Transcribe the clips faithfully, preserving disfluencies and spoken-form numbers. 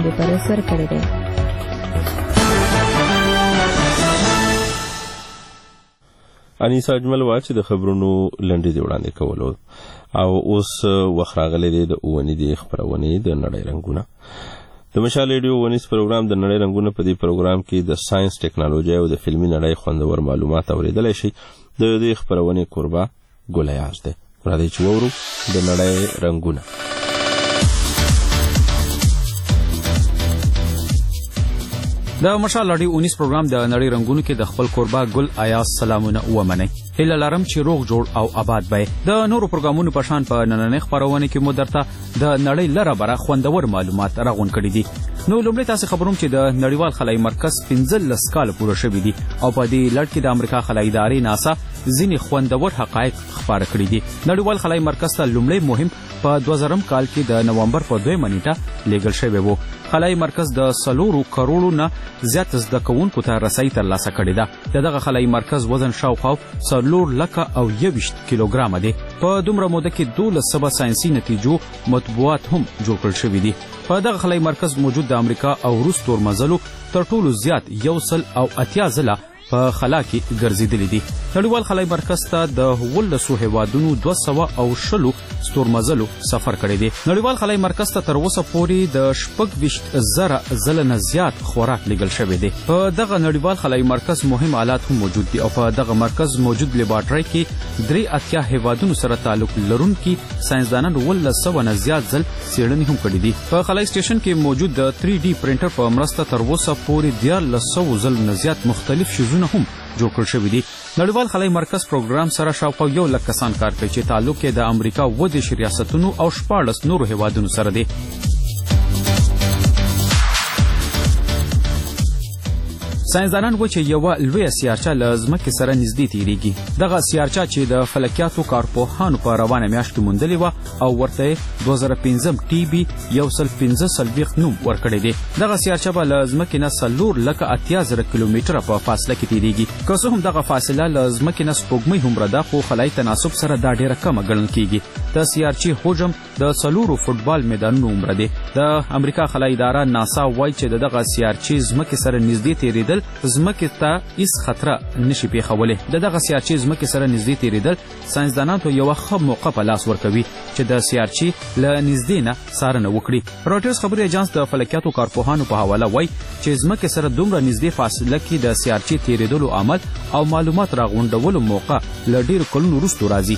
پر اثر کړی دی. انیسا اجمل وا چې د خبرونو لنډې دی وړاندې کولو او اوس وخت راغلی دی د اونۍ د خبرونې د نړۍ رنگونه. د مشال ریډیو ونیس پروګرام د نړۍ رنگونه په دې پروګرام کې د ساينس ټیکنالوژي او د فلمي نړۍ خوندور معلومات اوریدلای شي. د دې خبرونې قربا ګولیاز دی. راځي چې وورو د نړۍ رنگونه. د مشال ریډیو ونیس پروګرام د نړۍ رنگونو کې د خپل قربا ګل آیاز سلامونه ومنئ. هله لرم چې روغ جوړ او آباد وي. د نورو پروګرامونو په شان په نننۍ خبرونه کې مو درته د نړۍ لره بره خوندور معلومات راغون کړي دي. نو لومړی تاسو خبروم چې د نړیوال خلای مرکز پنځلس کال پوره شوی دی او په دې لړ کې د امریکا خلای ادارې ناسا ځینې خوندور حقایق خبره کړي دي. نړیوال خلای مرکز ته لومړی مهم په دوه زره کال کې د نومبر په دویمه نیټه لیږل شوی وو. خلای مرکز د سلورو کروڑو نه زیات زده کوونکو ته رسۍ ترلاسه کړې ده. دغه خلای مرکز وزن شاوخوا څلور لکه او یویشت کیلوګرامه دی. په دومره موده کې دولس سبا ساينسي نتیجو مطبوعات هم جوړ کړل شوي دي. په دغه خلای مرکز موجود د امریکا او روس تورمزلو تر ټولو زیات یو سل او اتیا ځله په خلا کې ګرځېدلي دي. نړیوال خلای مرکز ته د ولسو هیوادونو دوه سوه او شلو ستورمزلو سفر کړی دی. نړیوال خلای مرکز ته تر اوسه پورې د شپږ ویشت زره ځله نه زیات خوراک لیږل شوی دی. په دغه نړیوال خلای مرکز مهم آلات هم موجود دي او په دغه مرکز موجود لیبارټرۍ کې درې اتیا هیوادونو سره تعلق لرونکي ساينسدانان ولس سوه نه زیات ځل څېړنې هم کړي دي. په خلای سټیشن کې موجود د تھری ډي پرنټر په مرسته تر اوسه پورې دیارلس سوه ځله نه زیات مختلف شیزونه هم جوړ کړل شوي دي. نړیوال خلای مرکز پروګرام سره شاوخوا یو لک کسان کار کوي چې تعلق یې د امریکا اووه دېرش ریاستونو او شپاړس نورو هیوادونو سره دی. ساينسدانان و چې یوه لویه سیارچه له ځمکې سره نږدې تیریږي. دغه سیارچه چې د فلکیاتو کارپوهانو په روانه میاشت کې موندلې وه او ورته دوه زره پنځم ټي بي یو سل پنځه څلوېښت نوم ورکړی دی. دغه سیارچه به له ځمکې نه څلور لکه اتیا زره کیلومتره په فاصله کې تیریږي. که څه هم دغه فاصله له ځمکې نه سپوږمۍ هومره ده خو خلایي تناسب سره دا ډېره کمه ګڼل کیږي. د سیارچې حجم د څلورو فوټبال میدانونو عمره دی. د امریکا خلایي اداره ناسا وایي چې دغه سیارچې ځمکې سره نږدې تیریدل ځمکې ته هیڅ خطر نشي پیښولی. د دغه سیارچې ځمکې سره نږدې تیریدل ساينسدانانو ته یوه ښه موقع په لاس ورکوي چې د سیارچې له نږدې نه څارنه وکړي. رویټرز خبري اژانس د فلکیاتو کارپوهانو په حواله وایي چې ځمکې سره دومره نږدې فاصله کې د سیارچې تیریدلو عمل او معلومات راغونډولو موقع له ډېرو کلونو وروسته راځي.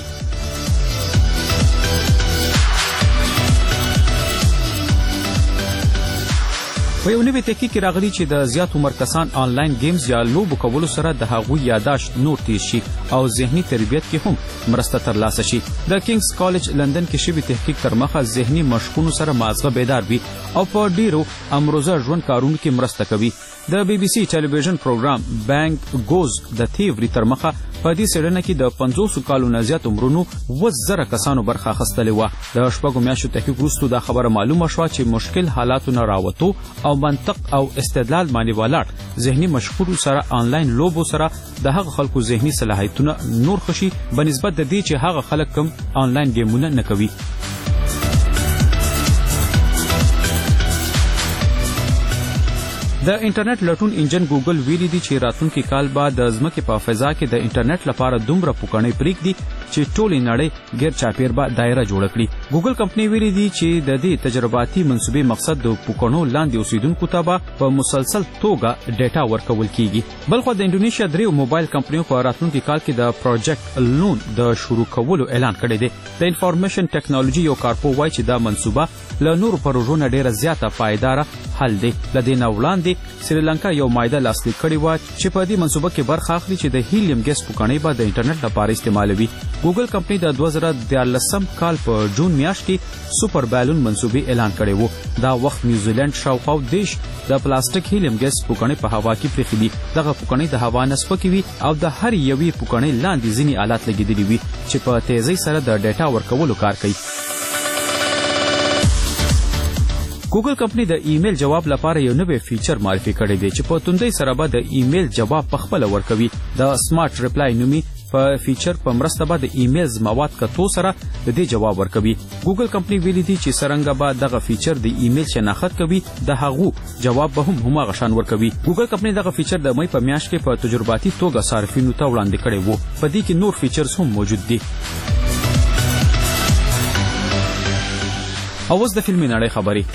په یو نوي تحقیق کې راغلي چې د زیات عمر کسان آنلاین گیمز یا لوبو کولو سره د هغوی یاداشت نور تیز شي او ذهني تربیت کې هم مرسته ترلاسه شي. د کینګز کالج لندن کې شوي تحقیق تر مخه ذهني مشقونو سره مازغه بیدار وي او په ډیرو امروزه ژوند کارونو کې مرسته کوي. د بی بی سی ټلویزیون پروګرام بینګ ګوز د تیوري تر مخه په دې څېړنه کې د پنځوسو کالو نه زیات عمرونو اووه زره کسانو برخه اخیستلې وه. د شپږو میاشتو تحقیق وروسته دا خبره معلومه شوه چې مشکل حالاتو نه راوتو او منطق او استدلال باندې ولاړ ذهني مشغولو سره آنلاین لوبو سره د هغه خلکو ذهني صلاحیتونه نور ښه شي بنسبت د دې چې هغه خلک کوم آنلاین ګیمونه نه کوي. د انټرنیټ لټون انجن ګوګل ویلي دي چې راتلونکي کال به د ځمکې په فضا کې د انټرنیټ لپاره دومره پوکڼۍ پرېږدي چې ټولې نړۍ غیر چاپیر به دایره جوړه کړي. ګوګل کمپنۍ ویلي دي چې د دې تجرباتي منصوبې مقصد د پوکڼو لاندې اوسیدونکو ته به په مسلسل توګه ډیټا ورکول کیږي. بلخو د انډونیشیا دریو موبایل کمپنیو په راتلونکي کال کې د پروجیکټ لون د شروع کولو اعلان کړی دی. د انفارمیشن ټیکنالوژي یو کارپو وایي چې دا منصوبه له نورو پروژو نه ډیره زیاته پایداره حل دی. له دې نه وړاندې سریلانکا یو مایده لاسلیک کړې وه چې په دې منصوبه کې برخه اخلي چې د هیلیم ګیس پوکڼۍ به د انټرنیټ لپاره استعمالوي. ګوګل کمپنۍ د دوه زره دیارلسم کال په جون میاشت کې سوپر بالون منصوبې اعلان کړی وو. دا وخت نیوزیلند شاوخوا دیش د پلاستیک هیلیم ګیس پوکڼۍ په هوا کې پرېښې دي. دغه پوکڼۍ د هوا نه سپکې وي او د هر یوې پوکڼۍ لاندې ځینې آلات لګېدلي وي چې په تیزۍ سره د ډیټا ورکولو کار کوي. ګوګل کمپنۍ د ایمیل جواب لپاره یو نوی فیچر معرفي کړی دی چې په توندۍ سره به د ایمیل جواب په خپله ورکوي. د سمارټ ریپلای نومي په فیچر په مرسته به د ایمیلز مواد کتو سره د دې جواب ورکوي. ګوګل کمپنی ویلي دي چې څرنګه به دغه فیچر د ایمیل شناخت کوي د هغو جواب به هم هماغه شان ورکوي. ګوګل کمپنی دغه فیچر د مې په میاشت کې په تجرباتي توګه صارفینو ته وړاندې کړی وو. په دې کې نور فیچرز هم موجود دي. اوس د فلمي نړۍ خبرې.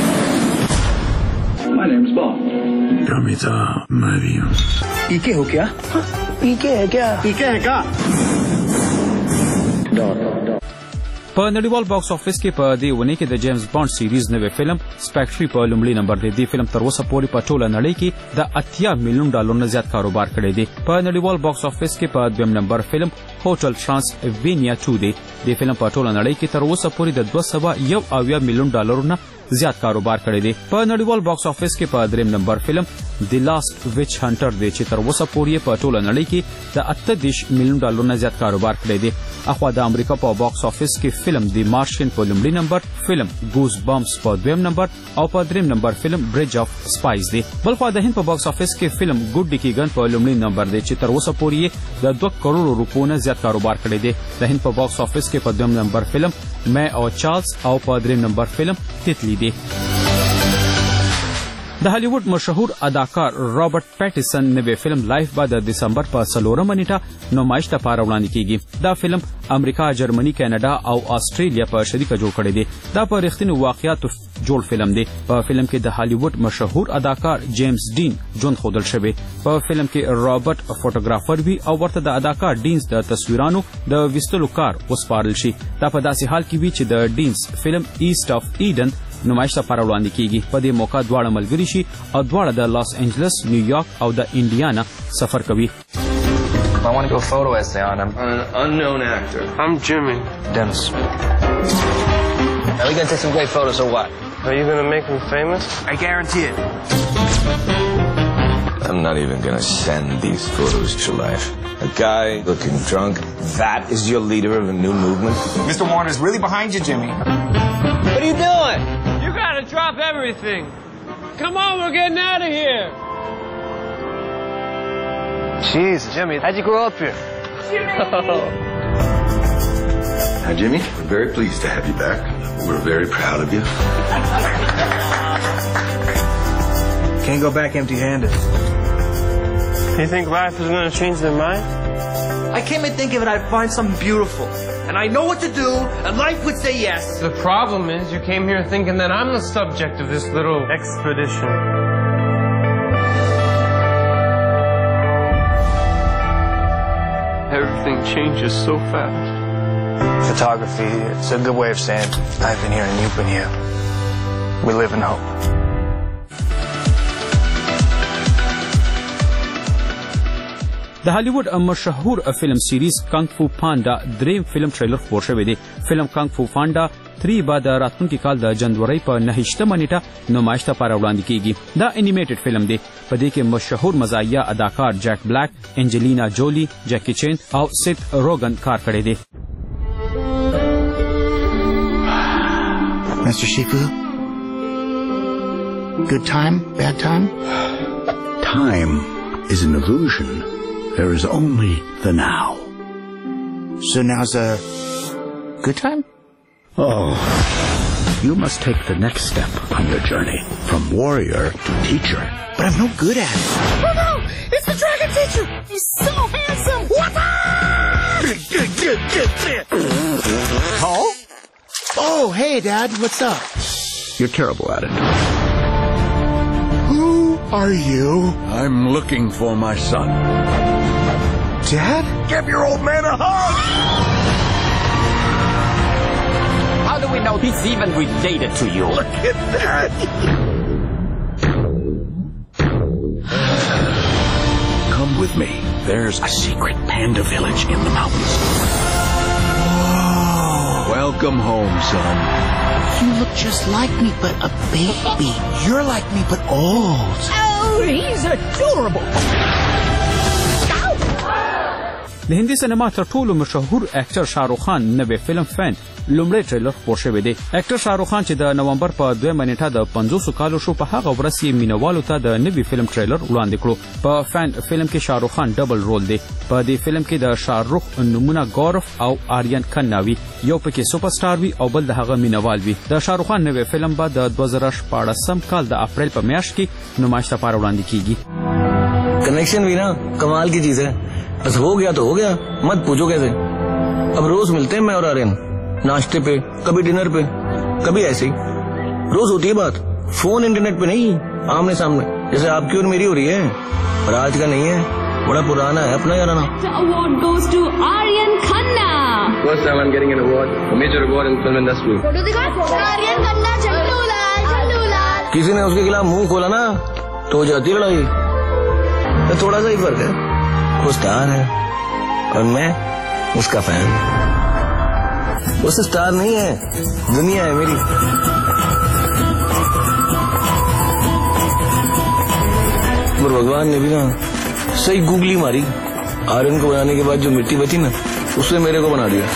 My name's Bob. Kamita Mario. पीके हो क्या? पीके है क्या? पीके है क्या? No, no, no. په نړیوال باکس افیس کې په دې ونې کې د جیمز بانډ سیریز نوې فلم سپیکټري په لومړي نمبر دی. دې فلم تر اوسه پورې په ټوله نړۍ کې د اتیا میلیون ډالر نه زیات کاروبار کړی دی. په نړیوال باکس افیس کې په دویم نمبر فلم هوټل ترانسوینیا ټو دی. دې فلم په ټوله نړۍ کې تر اوسه پورې د دوه سوه یو اویا میلیون ډالر نه زیات کاروبار کړی دی. په نړیوال باکس افیس کې په دریم نمبر فلم دی لاست ویچ هانټر دی چې تر اوسه پورې په ټوله نړۍ کې د اته دېرش میلیون ډالر نه زیات کاروبار کړی دی. اخوا د امریکا په باکس افیس کې فلم دی مارشن په لومړي نمبر، فلم ګوز بامپس په دویم نمبر او په دریم نمبر فلم بریج اف سپایس دی. بلخوا د هند په باکس افیس کې فلم ګډ ډیکیګن په لومړي نمبر دی چې تر اوسه پورې د دوه کروڑ روپو نه زیات کاروبار کړی دی. د هند په باکس افیس کې په دویم نمبر فلم مې او چارلز او په دریم نمبر فلم تتلی دی. د هالیوډ مشهور اداکار رابرټ پیټیسن نوې فلم لایف به د دسمبر په څلورمه نیټه نمایش لپاره وړاندې کیږي. دا فلم امریکا، جرمني، کاناډا او استرالیا په شریکه جوړ کړی دی. دا په رښتینو واقعیاتو جوړ فلم دی. په فلم کې د هالیوډ مشهور اداکار جیمز ډین ژوند ښودل شوی. په فلم کې رابرټ فوټوګرافر وي او ورته د اداکار ډینز د تصویرانو د ویستلو کار وسپارل شي. دا په داسې حال کې وي چې د ډینز فلم ایست اف ایډن نمایش لپاره وړاندې کیږي. په دې موقع دواړه ملګري شي او دواړه د لاس انجلس، نیویارک او د انډیانا سفر کوي. I want to do a photo essay on him. An unknown actor. I'm Jimmy. Dennis. Are we gonna take some great photos or what? Are you gonna make him famous? I guarantee it. I'm not even gonna send these photos to life. A guy looking drunk, that is your leader of a new movement? Mister Warner's really behind you, Jimmy. What are you doing? You gotta drop everything. Come on, we're getting out of here. Jeez, Jimmy, how'd you grow up here? Hi, Jimmy. We're very pleased to have you back. We're very proud of you. Can't go back empty-handed. You think life is gonna change their mind? I came and thinking that I'd find something beautiful. And I know what to do, and life would say yes. The problem is you came here thinking that I'm the subject of this little expedition. Everything changes so fast. Photography, it's a good way of saying I've been here and you've been here. We live in hope. د هالیوډ مشهور فلم سیریز کانګ فو پاندا دریم فلم ټریلر خپور شوی دی. فلم کانګ فو پاندا تری به د راتلونکي کال د جنوري په نهشتمه نیټه نمایش لپاره وړاندې کیږي. دا انیمیټډ فلم دی. په دې کې مشهور مزاحیه اداکار جیک بلیک، انجلینا جولی، جیکی چین او سیت روګن کار کړی دی. Mister Shifu? Good time? Bad time? Time is an illusion. There is only the now. So now's a good time? Oh. You must take the next step on your journey from warrior to teacher. But I'm no good at it. Oh no! It's the dragon teacher! He's so handsome! What? Huh? Oh, hey, Dad. What's up? You're terrible at it. Who are you? I'm looking for my son. Dad? Give your old man a hug! How do we know he's even related to you? Look at that! Come with me. There's a secret panda village in the mountains. Whoa. Welcome home, son. You look just like me, but a baby. You're like me, but old. Oh, he's adorable. د هندي سینما تر ټولو مشهور اکټر شاهرخ خان نوې فلم فین لومړی ټریلر خپور شوی دی. اکټر شاهرخ خان چې د نومبر په دوه نیټه د پنځوس کالو شو په هغه ورځ یې مینوالو ته د نوې فلم ټریلر وړاندې کړو. په فین فلم کې شاهرخ خان ډبل رول دی. په دې فلم کې د شاهرخ نمونه ګورف او آریان کھنا وی، یو پکې سپر سٹار وی او بل د هغه مینوال وی. د شاهرخ خان نوې فلم به د دوه زره شپاړسم کال د اپریل په میاشت کې نمایش لپاره وړاندې کیږي. Connection भी ना कमाल की चीज है, बस हो गया तो हो गया, मत पूछो कैसे. अब रोज मिलते हैं मैं और आर्यन, नाश्ते पे, कभी डिनर पे, कभी ऐसे ही. रोज होती है बात, फोन इंटरनेट पे नहीं, आमने सामने, जैसे आपकी और मेरी हो रही है. पर आज का नहीं है, बड़ा पुराना है अपना याराना. The award goes to Aryan Khanna. First time I'm getting an award, a major award in film industry. Photo दिखा. आर्यन खन्ना झंडू लाल, झंडू लाल. किसी ने उसके खिलाफ मुंह खोला ना तो हो जाती लड़ाई. तो थोड़ा सा ही फर्क है, वो स्टार है और मैं उसका फैन. वो स्टार नहीं है, दुनिया है मेरी. पर भगवान ने भी ना सही गूगली मारी. आर्यन को बनाने के बाद जो मिट्टी बची ना, उससे मेरे को बना दिया.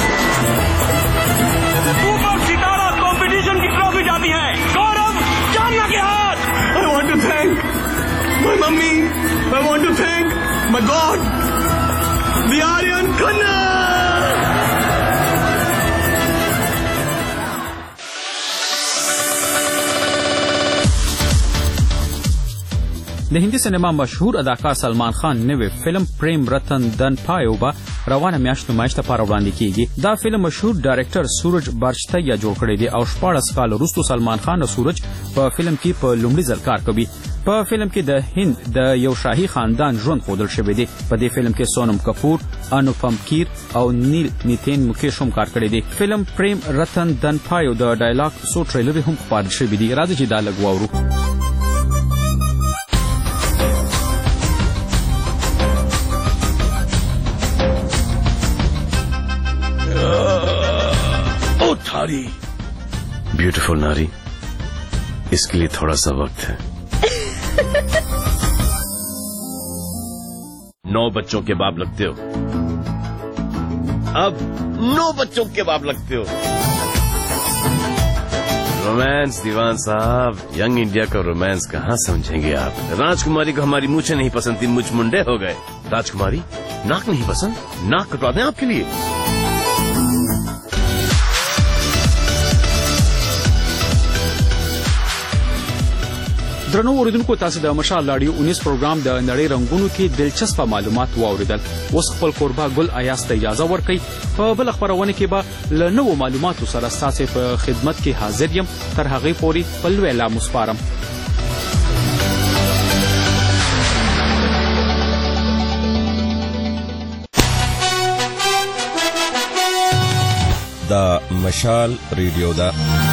ऊपर सितारा कंपटीशन की ट्रॉफी जाती है गौरव जान्ना के हाथ. I want to thank my mummy. I want to thank my God, the Aryan Khanna. د هندي سینما مشهور اداکار سلمان خان نوې فلم پریم رتن دن پایو به روانه میاشت نمایش لپاره وړاندې کیږي. دا فلم مشهور ډایرکټر سورج بارشتیا جوړ کړی دی او شپاړس کال وروسته سلمان خان او سورج په فلم کې په لومړي ځل کار کوي. په فلم کې د هند د یو شاهي خاندان ژوند ښودل شوی دی. په دې فلم کې سونم کپور، انوپم کیر او نیل نیتین مکیش هم کار کړی دی. فلم پریم رتن دن پایو د ډایلاګ سو ټریلر هم خپاره شوی دی. راځي چې دا لږ واورو. थारी ब्यूटीफुल नारी, इसके लिए थोड़ा सा वक्त है. नौ बच्चों के बाप लगते हो, अब नौ बच्चों के बाप लगते हो. रोमांस दीवान साहब, यंग इंडिया का रोमांस कहाँ समझेंगे आप. राजकुमारी को हमारी मूछें नहीं पसंद थी, मुझ मुंडे हो गए. राजकुमारी नाक नहीं पसंद, नाक कटवा दें आपके लिए. درنو اوریدونکو، تاسو د مشال لاډیو اونیس پروګرام د نړۍ رنگونو کې دلچسپ معلومات واوریدل. اوس خپل کوربه ګل ایاس ته اجازه ورکړئ. په بل خبرونه کې به له نوو معلوماتو سره ستاسو په خدمت کې حاضر یم. تر هغې پورې خپل ویلا مسپارم. دا مشال ریډیو دا